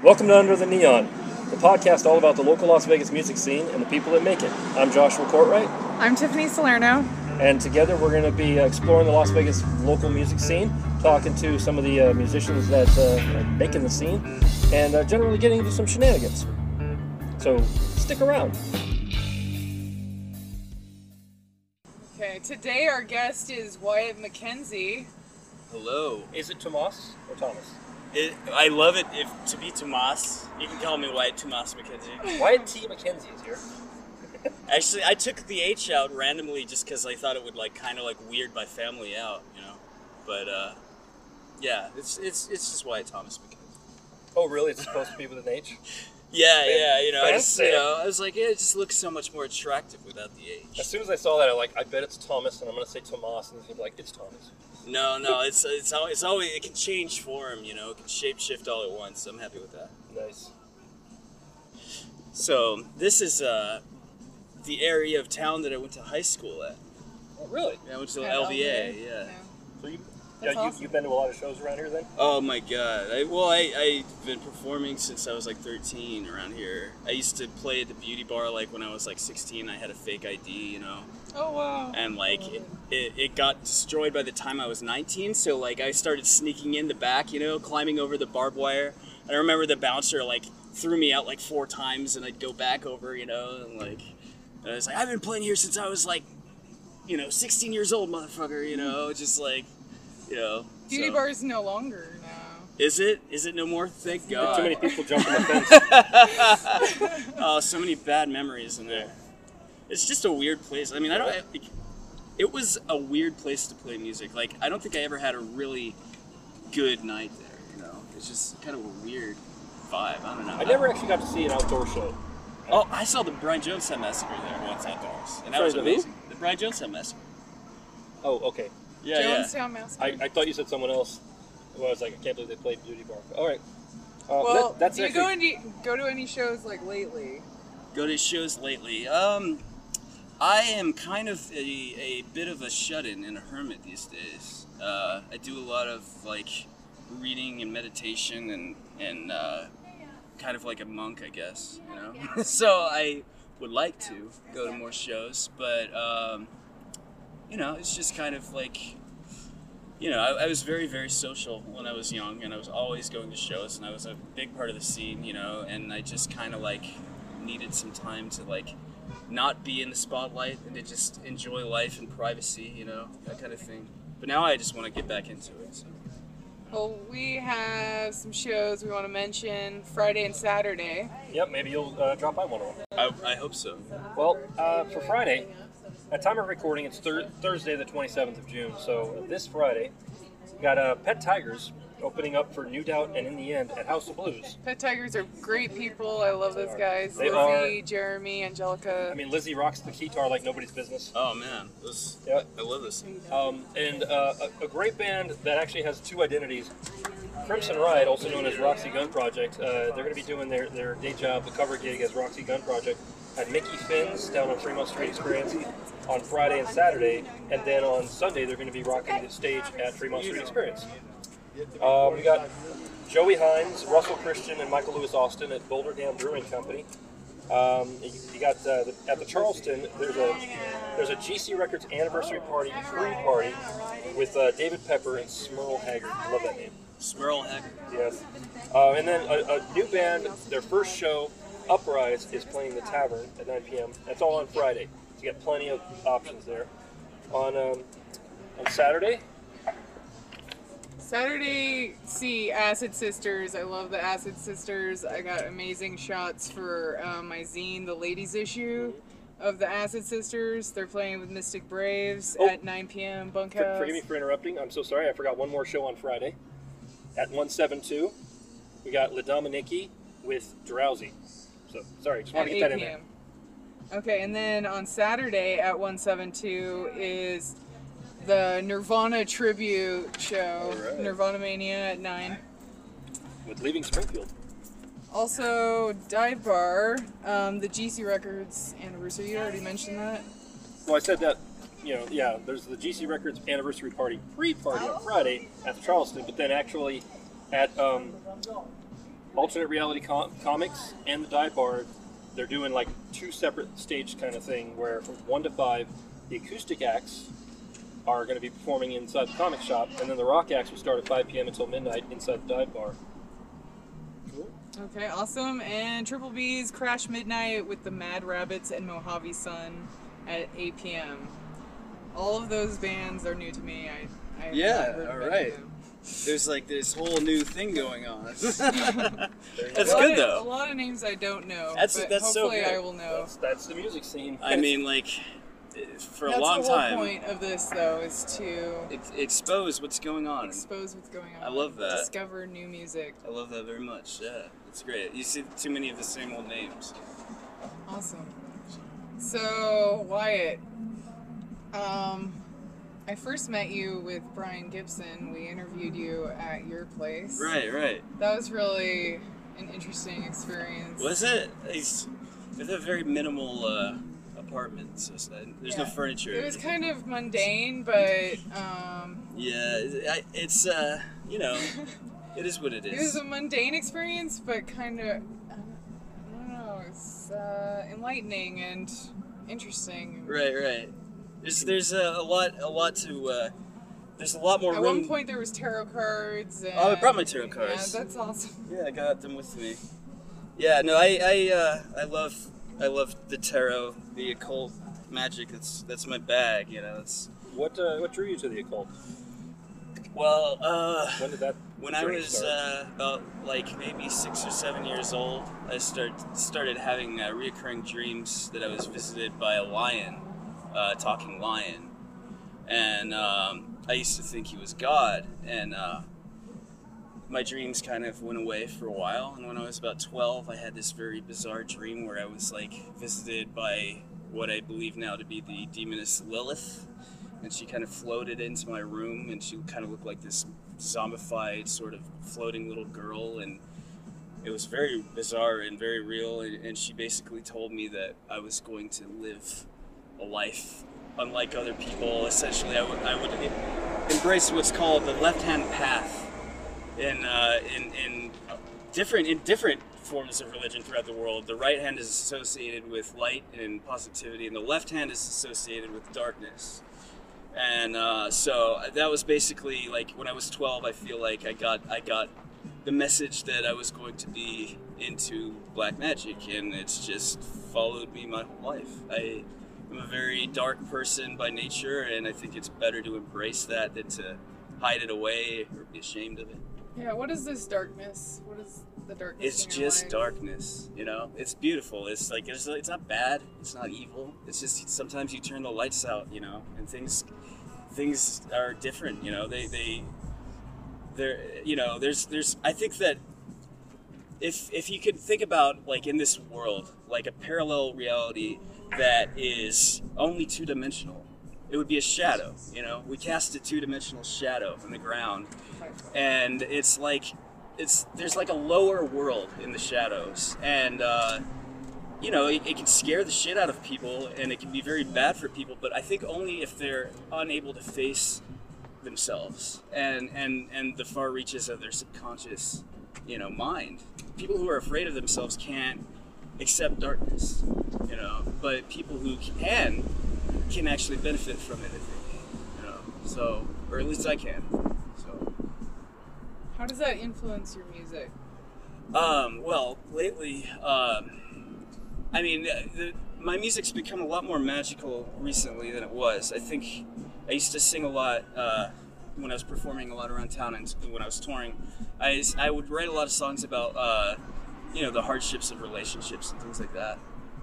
Welcome to Under the Neon, the podcast all about the local Las Vegas music scene and the people that make it. I'm Joshua Courtwright. I'm Tiffany Salerno. And together we're going to be exploring the Las Vegas local music scene, talking to some of the musicians that are making the scene, and generally getting into some shenanigans. So stick around. Okay, today our guest is Wyatt McKenzie. Hello. Is it Tomas or Thomas? I love it to be Tomas. You can call me Wyatt Tomas McKenzie. Wyatt T. McKenzie is here. Actually, I took the H out randomly just because I thought it would kind of weird my family out, you know. But yeah, it's just Wyatt Thomas McKenzie. Oh, really? It's supposed to be with an H? Yeah, you know, I Fancy. was like, yeah, it just looks so much more attractive without the H. As soon as I saw that, I bet it's Thomas, and I'm going to say Tomas, and he's going to be like, it's Thomas. No, it's always, it can change form, you know, it can shape shift all at once. I'm happy with that. Nice. So this is the area of town that I went to high school at. Oh, really? Yeah, I went to At LVA, yeah. So That's awesome. you've been to a lot of shows around here then? Oh my god. I've been performing since I was 13 around here. I used to play at the beauty bar when I was 16. I had a fake ID, you know. Oh, wow. And it got destroyed by the time I was 19, so I started sneaking in the back, you know, climbing over the barbed wire. And I remember the bouncer threw me out 4 times, and I'd go back over, you know, and I was I've been playing here since I was 16 years old, motherfucker, you know, just you know. Beauty so. bar is no longer now. Is it? Is it no more? Thank God. Too many people jumping the fence. Oh, so many bad memories in there. It's just a weird place. I mean, it was a weird place to play music. I don't think I ever had a really good night there, you know. It's just kind of a weird vibe. I don't know. I never actually got to see an outdoor show. Oh, I saw the Brian Jonestown Massacre there once outdoors. And that was Sorry, the who? amazing. The Brian Jonestown Massacre. Oh, okay. Yeah, Jonestown Massacre. I thought you said someone else. Well, I was I can't believe they played Beauty Bar. All right. Well, that's do you actually... go to any shows lately? Go to shows lately. I am kind of a bit of a shut-in and a hermit these days. I do a lot of reading and meditation and kind of like a monk, I guess, you know. So I would like to go to more shows, but you know, it's just kind of you know, I was very, very social when I was young, and I was always going to shows, and I was a big part of the scene, you know, and I just kind of needed some time to not be in the spotlight and to just enjoy life and privacy, you know, that kind of thing. But now I just want to get back into it. So. Well, we have some shows we want to mention Friday and Saturday. Yep, maybe you'll drop by one of them. I hope so. Well, for Friday, at time of recording, it's Thursday the 27th of June. So this Friday, we got Pet Tigers opening up for New Doubt and In the End at House of Blues. Pet Tigers are great people. I love those guys. They Lizzie, Jeremy, Angelica. I mean, Lizzie rocks the guitar like nobody's business. Oh man, Yeah. I love this. And a great band that actually has 2 identities. Crimson Ride, also known as Roxy Gun Project, they're going to be doing their day job, the cover gig as Roxy Gun Project, at Mickey Finn's down on Fremont Street Experience on Friday and Saturday, and then on Sunday they're going to be rocking the stage at Fremont Street Experience. We got Joey Hines, Russell Christian, and Michael Lewis Austin at Boulder Dam Brewing Company. You got at the Charleston. There's a GC Records anniversary party, pre-party, with David Pepper and Smurl Haggard. I love that name. Smurl Haggard. Yes. And then a new band. Their first show, Uprise, is playing the Tavern at 9 p.m. That's all on Friday. So you got plenty of options there. On Saturday. Saturday, see Acid Sisters. I love the Acid Sisters. I got amazing shots for my zine, the ladies issue of the Acid Sisters. They're playing with Mystic Braves at 9 p.m. Bunkhouse. Forgive me for interrupting. I'm so sorry. I forgot one more show on Friday. At 172, we got La Dominiki with Drowsy. So, sorry, just want to get that in there. Okay, and then on Saturday at 172 is the Nirvana tribute show, All right. Nirvana Mania at 9. With Leaving Springfield. Also, Dive Bar, the GC Records anniversary. You already mentioned that. Well, I said that, you know, yeah, there's the GC Records anniversary party, pre-party on Friday at the Charleston, but then actually at Alternate Reality Comics and the Dive Bar, they're doing like two separate stage kind of thing where from 1 to 5, the acoustic acts are going to be performing inside the comic shop, and then the rock acts will start at 5 p.m. until midnight inside the Dive Bar. Cool. Okay, awesome. And Triple B's Crash Midnight with the Mad Rabbits and Mojave Sun at 8 p.m. All of those bands are new to me. I have Yeah, not heard of all any right. of them. There's like this whole new thing going on. That's A good lot though. of, a lot of names I don't know, That's but so hopefully good. I will know. That's the music scene. I mean, like, for That's a long the whole time, point of this, though, is to expose what's going on. expose what's going on. I love that. Discover new music. I love that very much. Yeah, it's great. You see too many of the same old names. Awesome. So, Wyatt, I first met you with Brian Gibson. We interviewed you at your place. Right. That was really an interesting experience. Was it? It's a very minimal apartment, so there's no Yeah. furniture. It was kind of mundane, but Yeah, it's you know, it is what it it was is. a mundane experience, but kind of, I don't know, it's enlightening and interesting. Right. There's a lot to. There's a lot more At room. one point, there was tarot cards. And, Oh, I brought my tarot cards. Yeah, that's awesome. Yeah, I got them with me. Yeah, no, I love the tarot, the occult magic. That's my bag, you know. It's What drew you to the occult? well, When did that? when I journey was start? about like maybe 6 or 7 years old, I started having reoccurring dreams that I was visited by a lion, talking lion, and I used to think he was God, and my dreams kind of went away for a while. And when I was about 12, I had this very bizarre dream where I was like visited by what I believe now to be the demoness Lilith, and she kind of floated into my room, and she kind of looked like this zombified sort of floating little girl, and it was very bizarre and very real. And she basically told me that I was going to live a life unlike other people. Essentially, I would embrace what's called the left-hand path in different forms of religion throughout the world. The right hand is associated with light and positivity, and the left hand is associated with darkness. And so that was basically like when I was 12. I feel like I got the message that I was going to be into black magic, and it's just followed me my whole life. I'm a very dark person by nature, and I think it's better to embrace that than to hide it away or be ashamed of it. Yeah, what is this darkness? What is the darkness? It's in your just life? darkness, you know. It's beautiful. It's like it's not bad. It's not evil. It's just sometimes you turn the lights out, you know, and things are different. You know, they're you know. There's I think that if you could think about like in this world like a parallel reality that is only two-dimensional, it would be a shadow. You know, we cast a two-dimensional shadow from the ground, and it's like there's like a lower world in the shadows, and you know, it can scare the shit out of people, and it can be very bad for people, but I think only if they're unable to face themselves and the far reaches of their subconscious, you know, mind. People who are afraid of themselves can't accept darkness, you know, but people who can actually benefit from it, I think, you know, so, or at least I can, so. How does that influence your music? Well, lately, I mean, my music's become a lot more magical recently than it was. I think I used to sing a lot when I was performing a lot around town, and when I was touring, I would write a lot of songs about, you know, the hardships of relationships and things like that.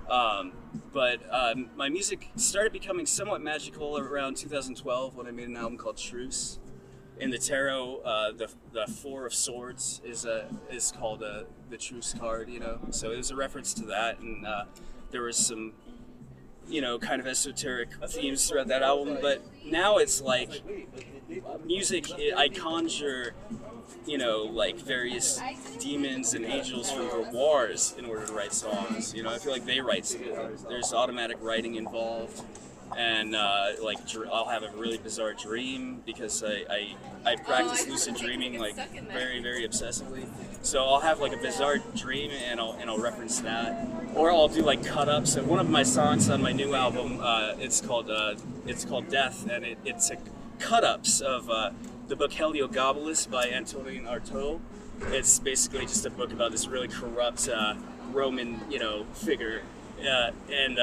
But my music started becoming somewhat magical around 2012 when I made an album called Truce. In the tarot, the Four of Swords is called the Truce card, you know. So it was a reference to that, and there was some, you know, kind of esoteric themes throughout that album. But now it's like music. I conjure, you know, like various demons and angels from grimoires in order to write songs. You know, I feel like they write. There's automatic writing involved. and I'll have a really bizarre dream because I practice lucid dreaming like very, very obsessively. So I'll have like a bizarre dream and I'll reference that, or I'll do like cut ups. So one of my songs on my new album, it's called Death, and it's a cut ups of the book Heliogabalus by Antonin Artaud. It's basically just a book about this really corrupt Roman, figure, and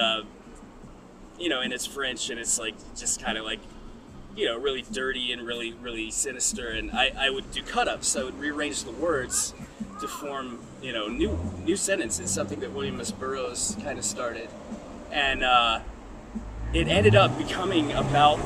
it's French, and it's like just kind of like, really dirty and really, really sinister. And I would do cut-ups. I would rearrange the words to form, new sentences, something that William S. Burroughs kind of started. And it ended up becoming about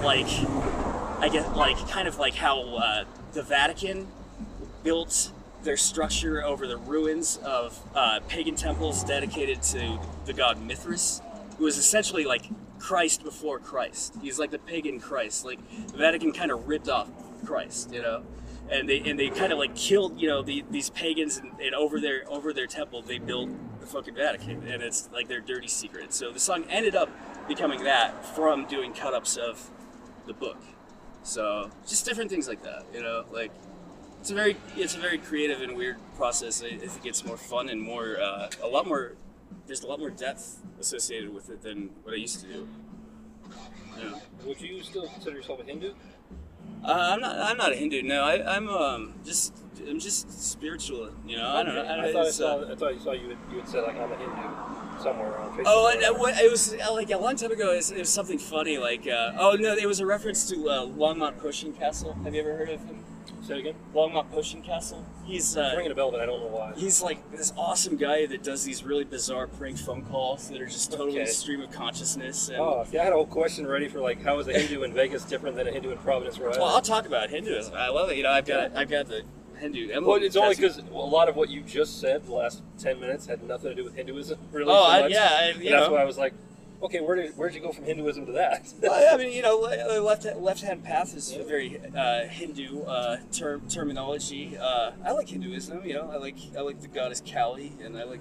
kind of like how the Vatican built their structure over the ruins of pagan temples dedicated to the god Mithras, who was essentially like Christ before Christ. He's like the pagan Christ. Like the Vatican kind of ripped off Christ, and they kind of like killed these pagans, and over their temple they built the fucking Vatican, and it's like their dirty secret. So the song ended up becoming that from doing cut-ups of the book. So just different things like that, like. It's a very creative and weird process. I think it's more fun and more there's a lot more depth associated with it than what I used to do. Yeah. Would you still consider yourself a Hindu? I'm not a Hindu. No, I'm just spiritual. I don't know. I thought you saw you had said like I'm a Hindu somewhere on Facebook. Oh, and it was like a long time ago. It was something funny. Like it was a reference to Longmont Potion Castle. Have you ever heard of him? Say it again? Longmont Potion Castle. He's ringing a bell, but I don't know why. He's like this awesome guy that does these really bizarre prank phone calls that are just totally stream of consciousness. And, I had a whole question ready for like how is a Hindu in Vegas different than a Hindu in Providence, Rhode Island? Well, I'll talk about Hinduism. I love it. I've got the Hindu emblem. Well, it's only because a lot of what you just said the last 10 minutes had nothing to do with Hinduism, really. That's why I was like, okay, where'd you go from Hinduism to that? Well, I mean, left-hand path is a very Hindu terminology. I like Hinduism. I like the goddess Kali, and I like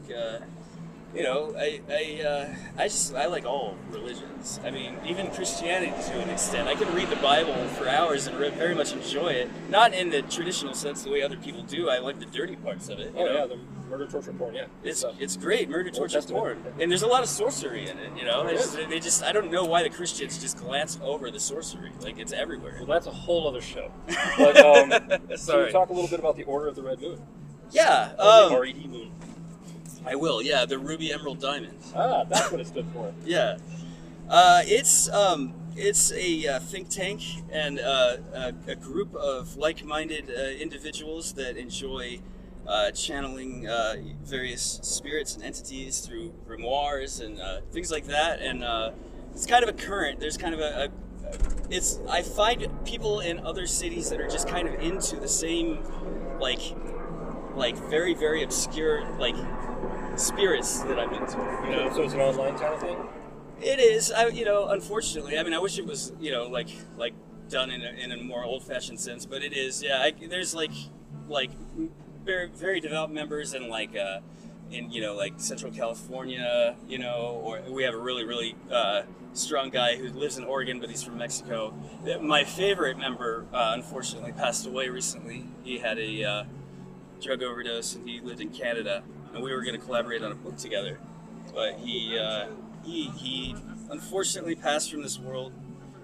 I like all religions. I mean, even Christianity to an extent. I can read the Bible for hours and very much enjoy it. Not in the traditional sense the way other people do. I like the dirty parts of it. Yeah, the murder, torture, porn. Yeah, it's great. Murder, torture, porn, and there's a lot of sorcery in it. I don't know why the Christians just glance over the sorcery. Like it's everywhere. Well, that's a whole other show. But so talk a little bit about the Order of the Red Moon. Yeah. The RED Moon. I will, yeah, the Ruby Emerald Diamond. Ah, that's what it stood for. Yeah. It's a think tank and a group of like-minded individuals that enjoy channeling various spirits and entities through grimoires and things like that. And it's kind of a current. There's kind of I find people in other cities that are just kind of into the same, like very, very obscure, spirits that I'm into, So it's an online kind of thing? It is, unfortunately. I mean, I wish it was, like done in a more old-fashioned sense, but it is, yeah. There's very, very devout members in in Central California, or we have a really, really strong guy who lives in Oregon, but he's from Mexico. My favorite member, unfortunately, passed away recently. He had a drug overdose, and he lived in Canada. And we were going to collaborate on a book together, but he unfortunately passed from this world.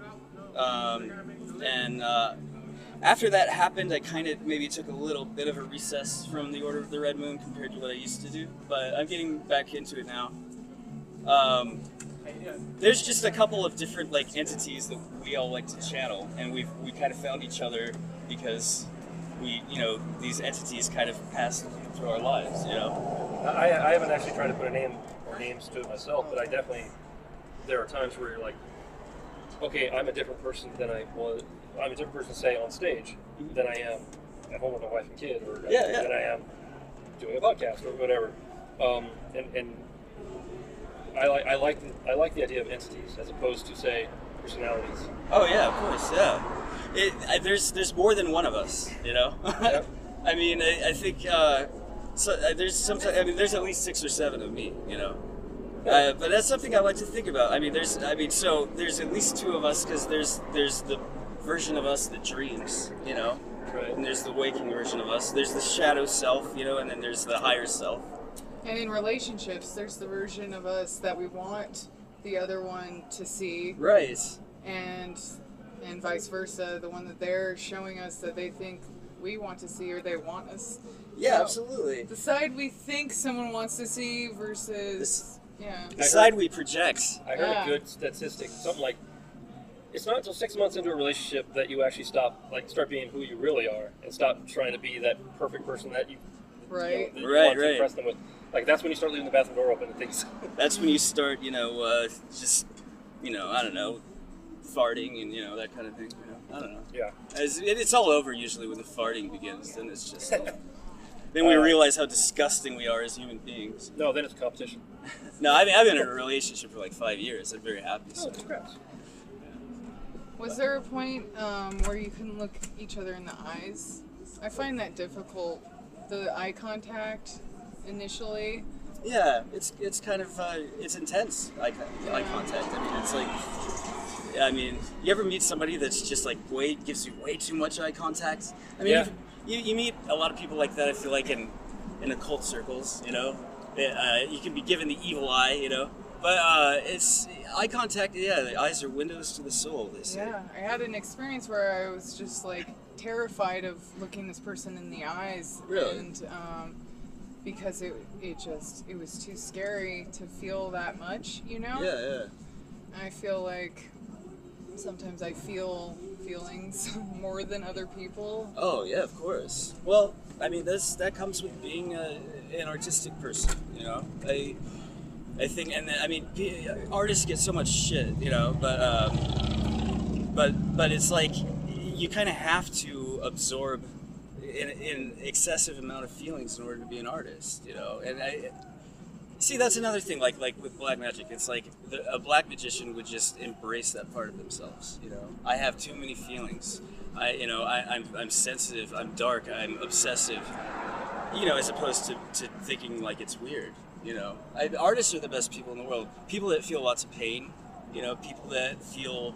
And after that happened, I kind of maybe took a little bit of a recess from the Order of the Red Moon compared to what I used to do, but I'm getting back into it now. There's just a couple of different entities that we all like to channel, and we kind of found each other because these entities kind of passed through our lives, I haven't actually tried to put a name or names to it myself, but there are times where you're like, okay, I'm a different person than I'm a different person, say, on stage than I am at home with my wife and kid, or than I am doing a podcast or whatever. And I like the idea of entities as opposed to, say, personalities. Oh yeah, of course, yeah. There's more than one of us, Yep. I mean, I think there's at least 6 or 7 of me, But that's something I like to think about. So there's at least two of us because there's the version of us that dreams, you know, Right. and there's the waking version of us. There's the shadow self, you know, and then there's the higher self. And in relationships, there's the version of us that we want the other one to see, Right. and vice versa, the one that they're showing us that they think we want to see or they want us. Yeah, So, absolutely. the side we think someone wants to see versus yeah. The side we project. I heard Yeah. a good statistic, something like it's not until 6 months into a relationship that you actually start being who you really are and stop trying to be that perfect person that you, Right. that you Right, want to right. impress them with. Like that's when you start leaving the bathroom door open and things. That's when you start, you know, just, you know, I don't know, farting and, you know, that kind of thing. You know? I don't know. Yeah. It's all over usually when the farting begins. Then it's just, then we realize how disgusting we are as human beings. No, then it's competition. No, I've been in a relationship for like 5 years. I'm very happy. Oh, So. congrats. Was there a point where you couldn't look each other in the eyes? I find that difficult. The eye contact initially. Yeah, it's kind of it's intense eye contact. I mean, it's like, I mean, you ever meet somebody that's just like gives you way too much eye contact? I mean, Yeah. you meet a lot of people like that. I feel like in occult circles, you know, you can be given the evil eye, you know, but it's eye contact. Yeah, the eyes are windows to the soul. They say. Yeah, I had an experience where I was just like terrified of looking this person in the eyes. Really? And because it was too scary to feel that much, you know? Yeah. I feel like sometimes I feel feelings more than other people. Oh yeah, of course. Well, I mean, that comes with being an artistic person, you know. I think, and then, I mean, artists get so much shit, you know, but it's like you kind of have to absorb an excessive amount of feelings in order to be an artist, you know. And I see that's another thing, like with black magic. It's like a black magician would just embrace that part of themselves, you know. I have too many feelings. I'm sensitive. I'm dark. I'm obsessive. You know, as opposed to thinking like it's weird. You know, artists are the best people in the world. People that feel lots of pain. You know, people that feel.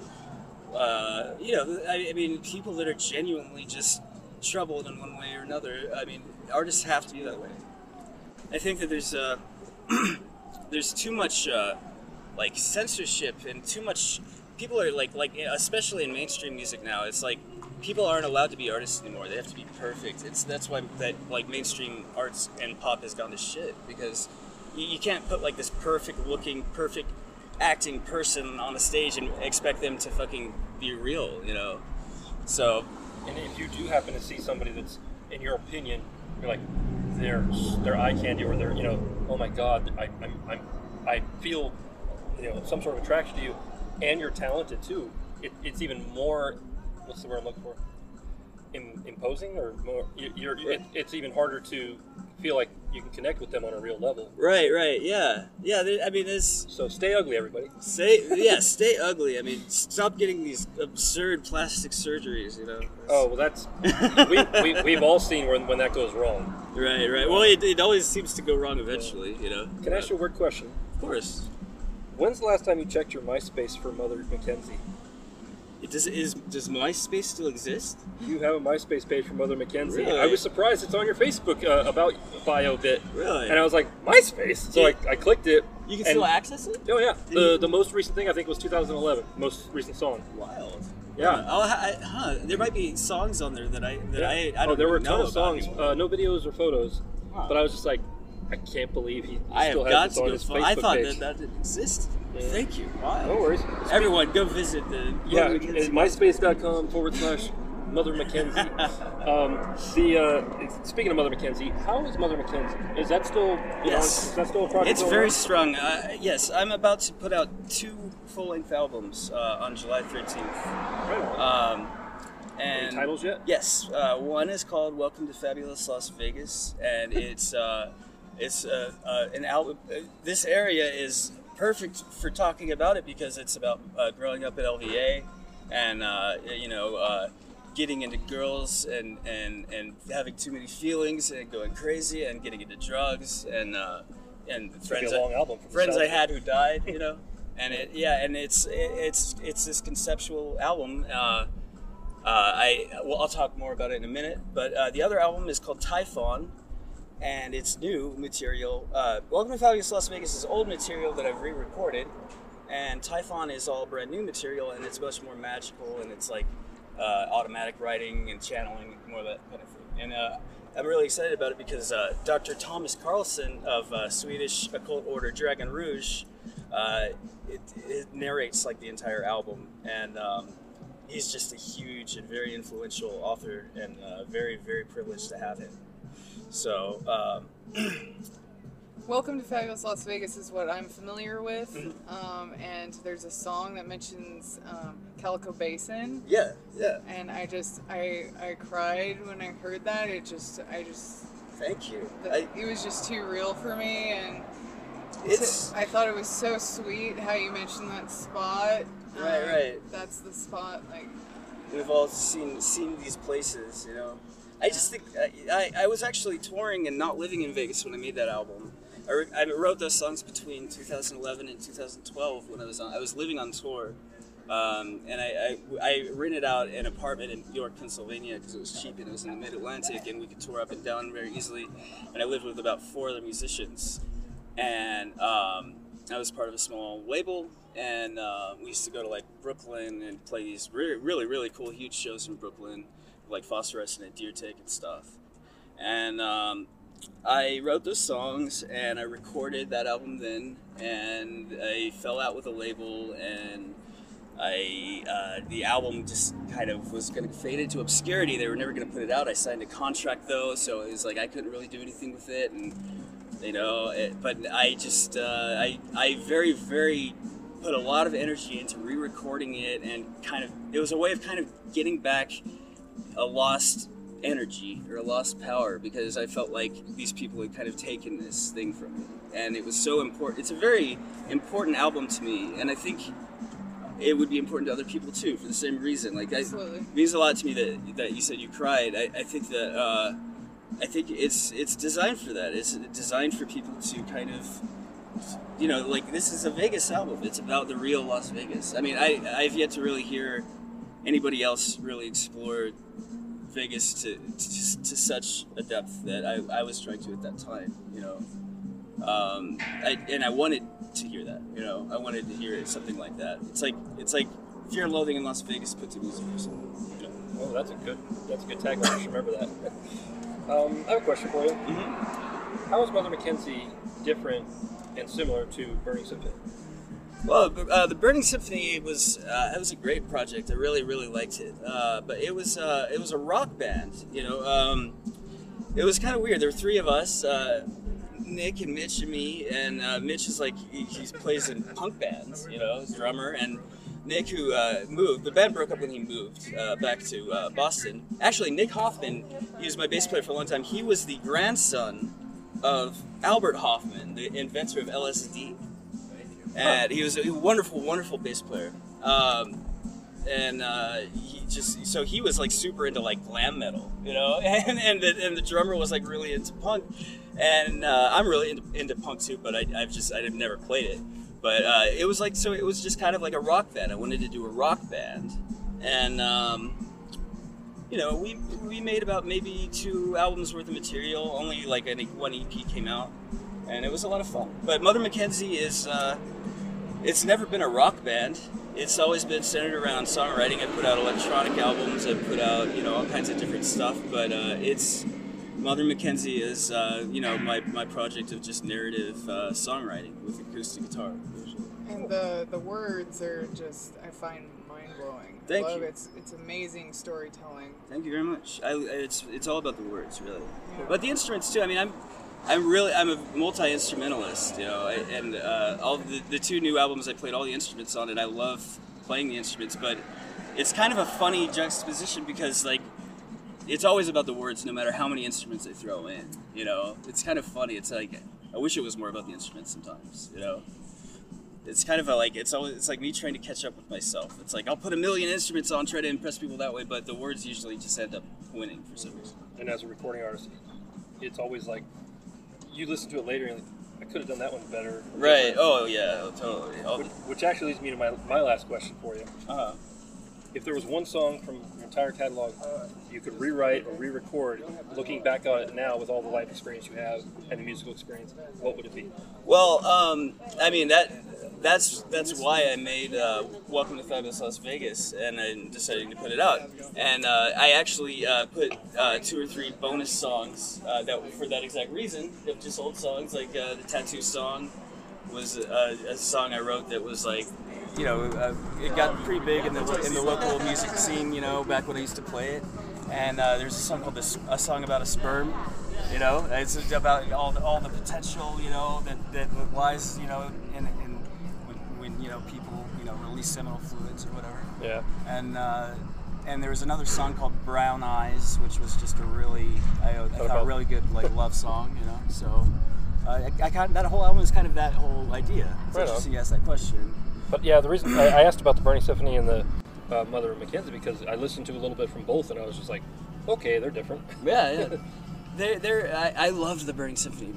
I mean, people that are genuinely just troubled in one way or another. I mean, artists have to be that way. I think that there's too much like censorship and too much. People are like especially in mainstream music now. It's like people aren't allowed to be artists anymore. They have to be perfect. That's why that like mainstream arts and pop has gone to shit because you can't put like this perfect looking, perfect acting person on a stage and expect them to fucking be real, you know. So, And if you do happen to see somebody that's, in your opinion, you're like, they're eye candy, or they're, you know, oh my god, I feel, you know, some sort of attraction to you, and you're talented too. It's even more. What's the word I'm looking for? Imposing, or more. It's even harder to feel like you can connect with them on a real level. right, yeah. I mean, there's. So stay ugly, everybody. Stay ugly. I mean, stop getting these absurd plastic surgeries, you know. Oh well, that's we've all seen when that goes wrong. Right. Well, it always seems to go wrong eventually, you know. Can I ask you a weird question? Of course. When's the last time you checked your MySpace for Mother Mackenzie? Does MySpace still exist? You have a MySpace page for Mother Mackenzie. Really? I was surprised it's on your Facebook about bio bit. Really? And I was like, MySpace? So I clicked it. You can and- still access it? Oh yeah. The most recent thing I think was 2011. Most recent song. Wild. Yeah. Oh, there might be songs on there that I don't there were a even ton know of songs. about anymore. No videos or photos. Huh. But I was just like, I can't believe he I still have got has to this on go. his Facebook I thought page. that didn't exist. Yeah. Thank you. Wow. No worries. Everyone, go visit the. Yeah, Mother Mackenzie. myspace.com/Mother Mackenzie. Speaking of Mother Mackenzie, how is Mother Mackenzie? Is that still Yes. is that still a project? It's going very on? strong. Yes, I'm about to put out 2 full-length albums on July 13th. Right. And Any titles yet? Yes, one is called "Welcome to Fabulous Las Vegas," and it's an album. This area is perfect for talking about it because it's about growing up at LVA and getting into girls and having too many feelings and going crazy and getting into drugs and and It's gonna be friends a long album. From the friends I sounds had who died, you know, and it's this conceptual album. I'll talk more about it in a minute, but the other album is called Typhon, and it's new material. Welcome to Fabulous Las Vegas is old material that I've re-recorded, and Typhon is all brand new material, and it's much more magical, and it's like automatic writing and channeling, more of that kind of thing. And I'm really excited about it because Dr. Thomas Carlson of Swedish occult order Dragon Rouge, it narrates like the entire album, and he's just a huge and very influential author, and very, very privileged to have him. So, Welcome to Fabulous Las Vegas is what I'm familiar with, and there's a song that mentions Calico Basin, yeah. and I cried when I heard that. Thank you. It was just too real for me, and I I thought it was so sweet how you mentioned that spot. Right. That's the spot, like. We've all seen these places, you know. I just think I was actually touring and not living in Vegas when I made that album. I wrote those songs between 2011 and 2012 when I was living on tour, and I rented out an apartment in York, Pennsylvania because it was cheap and it was in the Mid-Atlantic and we could tour up and down very easily. And I lived with about 4 other musicians, and I was part of a small label. And we used to go to like Brooklyn and play these really, really cool, huge shows in Brooklyn, like Phosphorescent and Deer Take and stuff. And I wrote those songs and I recorded that album then, and I fell out with a label, and the album just kind of was going to fade into obscurity. They were never going to put it out. I signed a contract though, so it was like I couldn't really do anything with it, and you know. But I just I very, very put a lot of energy into re-recording it, and it was a way of kind of getting back a lost energy or a lost power, because I felt like these people had kind of taken this thing from me, and it was so important. It's a very important album to me, and I think it would be important to other people too for the same reason. Like, it means a lot to me that you said you cried. I think that I think it's designed for that. It's designed for people to kind of, you know, like, this is a Vegas album. It's about the real Las Vegas. I mean, I've yet to really hear anybody else really explore Vegas to such a depth that I was trying to at that time, you know. I wanted to hear that, you know. I wanted to hear something like that. It's like Fear and Loathing in Las Vegas put to music or something. You know? Oh, that's a good tagline. I should remember that. I have a question for you. Mm-hmm. How is Mother Mackenzie different and similar to Burning Symphony? Well, the Burning Symphony was it was a great project. I really, really liked it. But it was a rock band. You know, it was kind of weird. There were 3 of us, Nick and Mitch and me. And Mitch is like he plays in punk bands. You know, he's a drummer. And Nick, who moved, the band broke up when he moved back to Boston. Actually, Nick Hoffman, he was my bass player for a long time. He was the grandson of Albert Hoffman, the inventor of LSD. And he was a wonderful, wonderful bass player. He was like super into like glam metal, you know, and the drummer was like really into punk, and I'm really into punk too, but I've never played it. But it was just kind of like a rock band. I wanted to do a rock band, and you know, we made about maybe 2 albums worth of material. Only like I think 1 EP came out, and it was a lot of fun. But Mother Mackenzie is it's never been a rock band. It's always been centered around songwriting. I put out electronic albums. I put out, you know, all kinds of different stuff. But Mother Mackenzie is you know, my project of just narrative songwriting with acoustic guitar. And the words are just, I find, mind-blowing. Thank I love you. It's amazing storytelling. Thank you very much. It's all about the words, really. Yeah. But the instruments too. I mean, I'm a multi-instrumentalist, you know, and all the 2 new albums I played all the instruments on, and I love playing the instruments. But it's kind of a funny juxtaposition because, like, it's always about the words, no matter how many instruments I throw in. You know, it's kind of funny. It's like I wish it was more about the instruments sometimes. You know, it's kind of it's like me trying to catch up with myself. It's like I'll put 1 million instruments on, try to impress people that way, but the words usually just end up winning for some reason. And as a recording artist, it's always like, you listen to it later and I could have done that one better. Right. Oh yeah, totally. Which actually leads me to my last question for you. Uh-huh. If there was one song from your entire catalog you could rewrite or re-record, looking back on it now with all the life experience you have and the musical experience, what would it be? Well, I mean that's why I made Welcome to Fabulous Las Vegas, and I'm deciding to put it out. And I actually put 2 or 3 bonus songs that for that exact reason, of just old songs, like the Tattoo song was a song I wrote that was like, you know, it got pretty big in the local music scene, you know, back when I used to play it. And there's a song called a song about a sperm, you know. It's about all the potential, you know, that lies, you know, in when you know people, you know, release seminal fluids or whatever. Yeah. And there was another song called Brown Eyes, which was just a really I thought a really good like love song, you know. So I got that whole album is kind of that whole idea. It's interesting you asked that question. But yeah, the reason I asked about the Burning Symphony and the Mother of Mackenzie because I listened to a little bit from both and I was just like, okay, they're different. Yeah. I loved the Burning Symphony.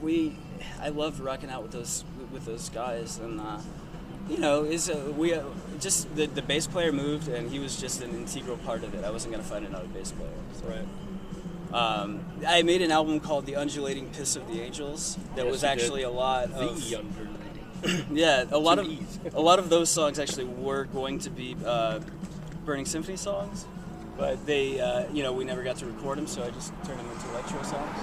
I loved rocking out with those guys, and you know, just the bass player moved, and he was just an integral part of it. I wasn't gonna find another bass player. So. Right. I made an album called The Undulating Piss of the Angels. That was actually a lot of the undulating. Yeah, a lot of those songs actually were going to be Burning Symphony songs, but they, you know, we never got to record them, so I just turned them into electro songs.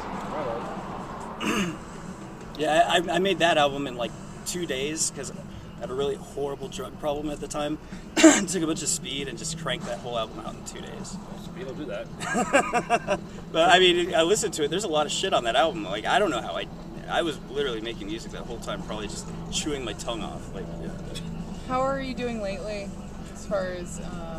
Right. Yeah, I made that album in like 2 days because I had a really horrible drug problem at the time. Took a bunch of speed and just cranked that whole album out in 2 days. Speed will do that. But I mean, I listened to it. There's a lot of shit on that album. Like, I don't know how I was literally making music that whole time, probably just chewing my tongue off. Like, yeah. How are you doing lately, as far as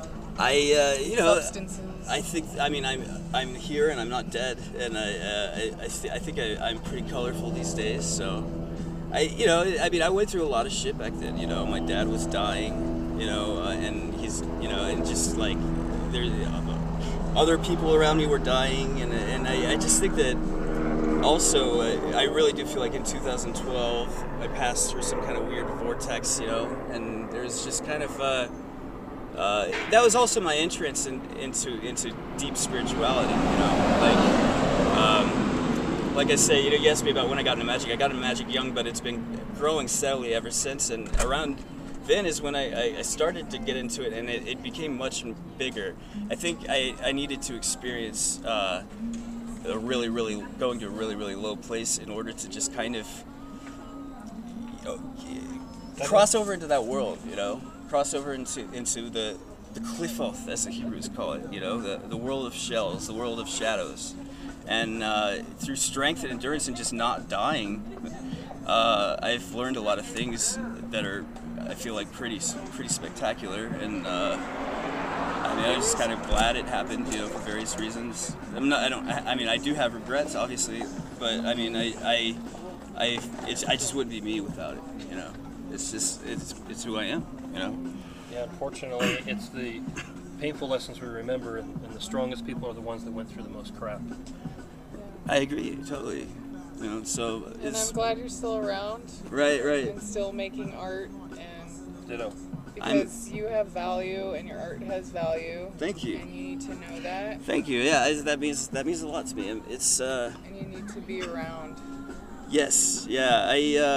you know, substances? I think, I mean, I'm here and I'm not dead, and I think I'm pretty colorful these days. So, you know, I mean, I went through a lot of shit back then. You know, my dad was dying, you know, and he's, you know, and just like there, other people around me were dying, and I just think that. Also, I really do feel like in 2012 I passed through some kind of weird vortex, you know, and there's just kind of that was also my entrance into deep spirituality, you know, like I say, you know, you asked me about when I got into magic. I got into magic young, but it's been growing steadily ever since, and around then is when I started to get into it, and it became much bigger. I think I needed to experience going to a really low place in order to just kind of, you know, cross over into that world, you know, cross over into the Qliphoth, as the Hebrews call it, you know, the world of shells, the world of shadows, and through strength and endurance and just not dying, I've learned a lot of things that are, I feel like, pretty spectacular, and I mean, I'm just kind of glad it happened, you know, for various reasons. I mean, I do have regrets, obviously, but I mean, I just wouldn't be me without it, you know. It's just, it's who I am, you know. Yeah, unfortunately, it's the painful lessons we remember, and the strongest people are the ones that went through the most crap. I agree, totally. You know, so and I'm glad you're still around. Right. And still making art, and Ditto. because you have value and your art has value. Thank you. And you need to know that. Thank you. Yeah, that means a lot to me. It's and you need to be around. Yes. Yeah.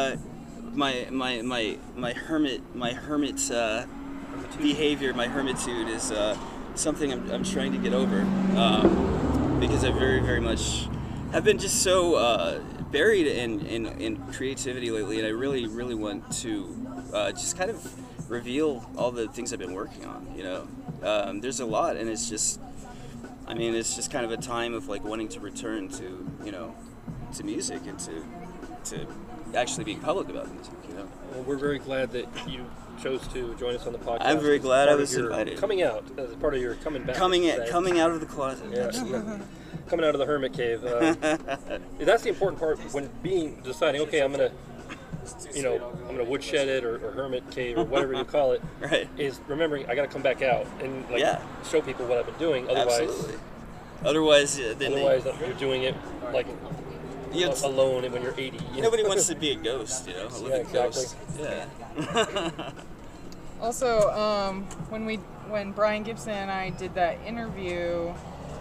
My hermit behavior, my hermitude is something I'm trying to get over, because I very much have been just so buried in creativity lately, and I really want to just kind of reveal all the things I've been working on, you know. There's a lot, and it's just kind of a time of like wanting to return to, you know, to music and to actually being public about music, you know. Well, we're very glad that you chose to join us on the podcast. I'm very glad I was invited. Coming out as part of your coming back. Coming out of the closet. Yeah. Coming out of the hermit cave. That's the important part when deciding, okay, I'm gonna woodshed it or hermit cave or whatever you call it. Right. Is remembering I got to come back out and show people what I've been doing. Otherwise, you're doing it like alone when you're 80. Nobody wants to be a ghost, you know, a living exactly. ghost. Yeah. Also, when Brian Gibson and I did that interview,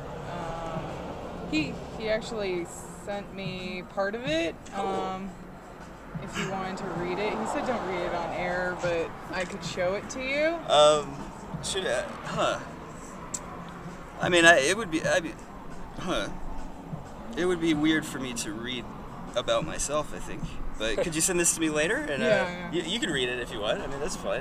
he actually sent me part of it. If you wanted to read it, he said don't read it on air, but I could show it to you. Should I? I mean, it would be. It would be weird for me to read about myself, I think. But could you send this to me later? And Yeah. You can read it if you want. I mean, that's fine.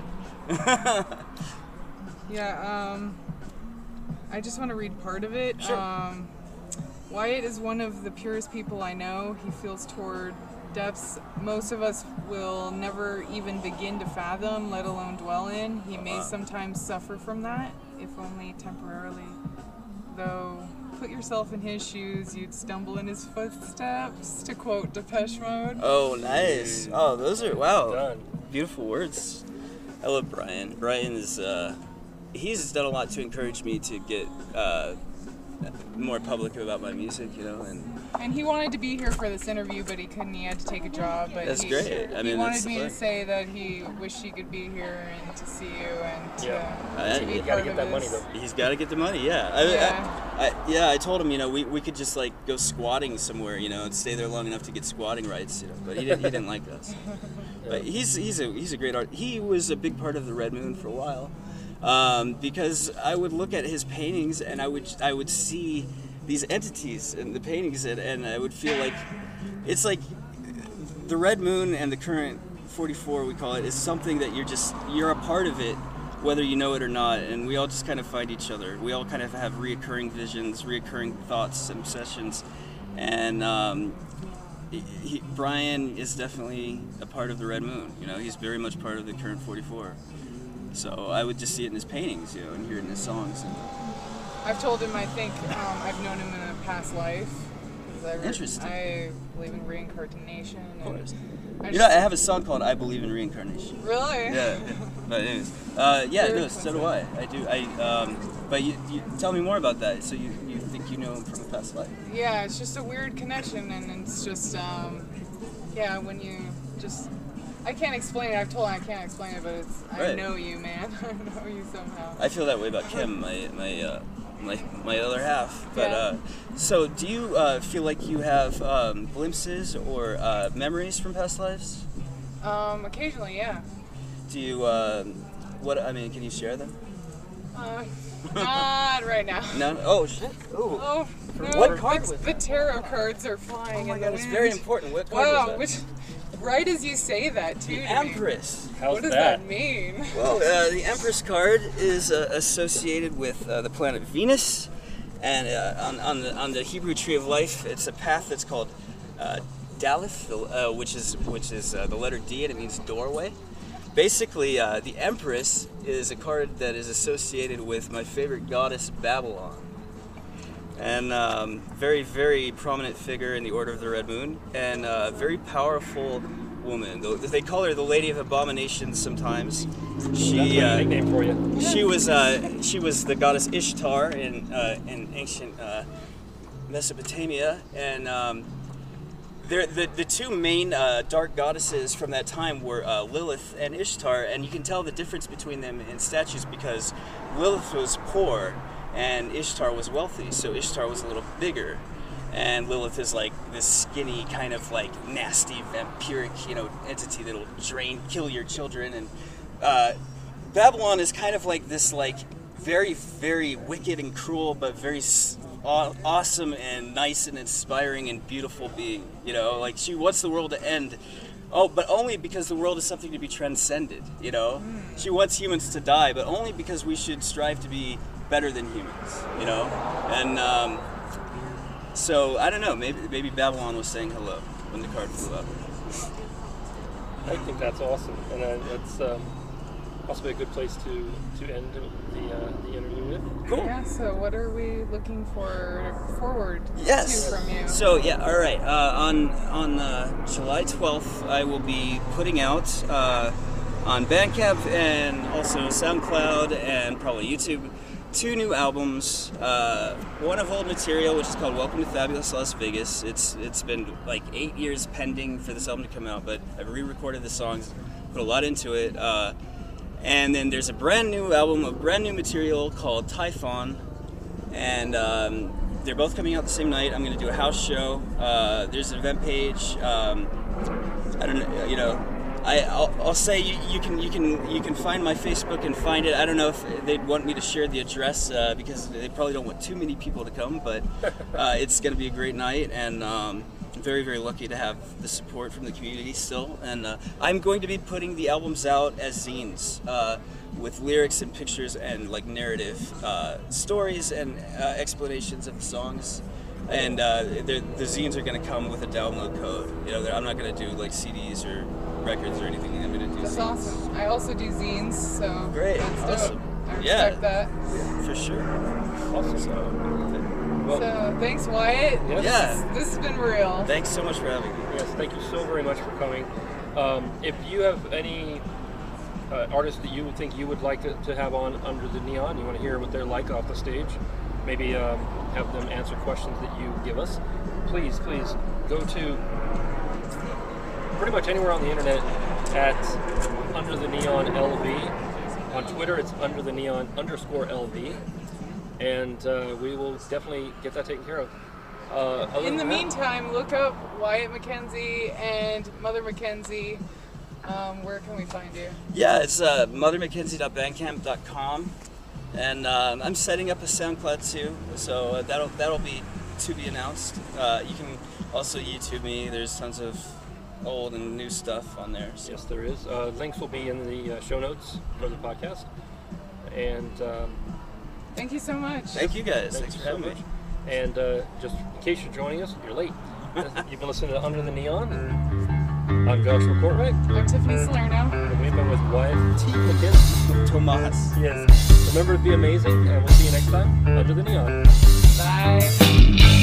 Yeah, I just want to read part of it. Sure. Wyatt is one of the purest people I know. He feels toward depths most of us will never even begin to fathom, let alone dwell in. He may sometimes suffer from that, if only temporarily. Though, put yourself in his shoes, you'd stumble in his footsteps, to quote Depeche Mode. Oh, nice. Oh, those are, wow. Done. Beautiful words. I love Brian. Brian is, he's done a lot to encourage me to get more public about my music, you know, And he wanted to be here for this interview, but he couldn't. He had to take a job. But That's great. I he mean, wanted that's me the to thing. say that he wished he could be here and to see you and to, Yeah. to be You gotta part get of that money, this. though. He's got to get the money, yeah. I told him, you know, we could just like go squatting somewhere, you know, and stay there long enough to get squatting rights, you know. But he didn't like us. But he's a great artist. He was a big part of the Red Moon for a while, because I would look at his paintings and I would see these entities in the paintings, and I would feel like it's like the Red Moon and the current 44, we call it, is something that you're a part of it, whether you know it or not, and we all just kind of find each other. We all kind of have reoccurring visions, reoccurring thoughts and obsessions, and Brian is definitely a part of the Red Moon. You know, he's very much part of the current 44. So I would just see it in his paintings, you know, and hear it in his songs. I've told him I think I've known him in a past life. 'Cause Interesting. I believe in reincarnation. course. I You know, I have a song called "I Believe in Reincarnation." Really? Yeah, but anyways, no, so do I. I do. But you tell me more about that. So you think you know him from a past life? Yeah, it's just a weird connection, and it's just, when you just, I can't explain it. I've told him I can't explain it, but it's, I Right. know you, man. I know you somehow. I feel that way about Kim, my other half. But Yeah. so do you feel like you have glimpses or memories from past lives? Occasionally, yeah. Do you can you share them? Not right now. No. Oh shit. Ooh. Oh, no, What card was the tarot cards are flying Oh my in god, the it's wind. very important. What card Wow, was that? right as you say that, too. The to me. Empress. How's What does that? that mean? Well, the Empress card is associated with the planet Venus, and on the Hebrew tree of life, it's a path that's called Daleth, which is the letter D, and it means doorway. Basically, the Empress is a card that is associated with my favorite goddess, Babylon, and very, very prominent figure in the Order of the Red Moon, and a very powerful woman. They call her the Lady of Abominations sometimes. She That's a nickname for you. she was the goddess Ishtar in ancient Mesopotamia, and the two main dark goddesses from that time were Lilith and Ishtar, and you can tell the difference between them in statues because Lilith was poor and Ishtar was wealthy, so Ishtar was a little bigger. And Lilith is like this skinny, kind of like nasty, vampiric, entity that'll kill your children. And Babylon is kind of like this, like very, very wicked and cruel, but very awesome and nice and inspiring and beautiful being. Like she wants the world to end. Oh, but only because the world is something to be transcended. She wants humans to die, but only because we should strive to be better than humans. And. So I don't know. Maybe Babylon was saying hello when the card flew up. I think that's awesome, and that's possibly a good place to end the interview with. Cool. Yeah, so what are we looking forward Yes. to from you? So yeah, all right. On July 12th, I will be putting out on Bandcamp and also SoundCloud and probably YouTube 2 new albums. One of old material, which is called Welcome to Fabulous Las Vegas. It's been like 8 years pending for this album to come out, but I've re-recorded the songs, put a lot into it. And then there's a brand new album of brand new material called Typhon, and they're both coming out the same night. I'm going to do a house show. There's an event page. I don't know, you know. I'll say you can find my Facebook and find it. I don't know if they'd want me to share the address because they probably don't want too many people to come, but it's going to be a great night, and I'm very, very lucky to have the support from the community still. And I'm going to be putting the albums out as zines with lyrics and pictures and like narrative stories and explanations of the songs. And the zines are going to come with a download code. You know, I'm not going to do like CDs or records or anything. I'm going to do That's zines. awesome. I also do zines, so Great, that's awesome. dope. I Yeah. respect that. For sure. Awesome. Well, So thanks, Wyatt. Yes. Yeah. This has been real. Thanks so much for having me. yes, thank you so very much for coming. If you have any artists that you would think you would like to have on Under the Neon, you want to hear what they're like off the stage, maybe have them answer questions that you give us, please go to pretty much anywhere on the internet at Under the Neon LV. On Twitter, it's Under the Neon _LV. And we will definitely get that taken care of. Other In the than that- meantime, look up Wyatt Mackenzie and Mother Mackenzie. Where can we find you? Yeah, it's mothermackenzie.bandcamp.com, and I'm setting up a SoundCloud too, so that'll be to be announced. You can also YouTube me. There's tons of old and new stuff on there. So. Yes, there is. Links will be in the show notes for the podcast. And Thank you so much. Thank you guys. thanks Thanks for for having having me. me. And just in case you're joining us, you're late. You've been listening to Under the Neon. I'm Joshua Courtwright, I'm Tiffany Salerno. and we've been with Wyatt T. McKenzie. Tomas. Yes. Remember to be amazing, and we'll see you next time, Under the Neon. Bye.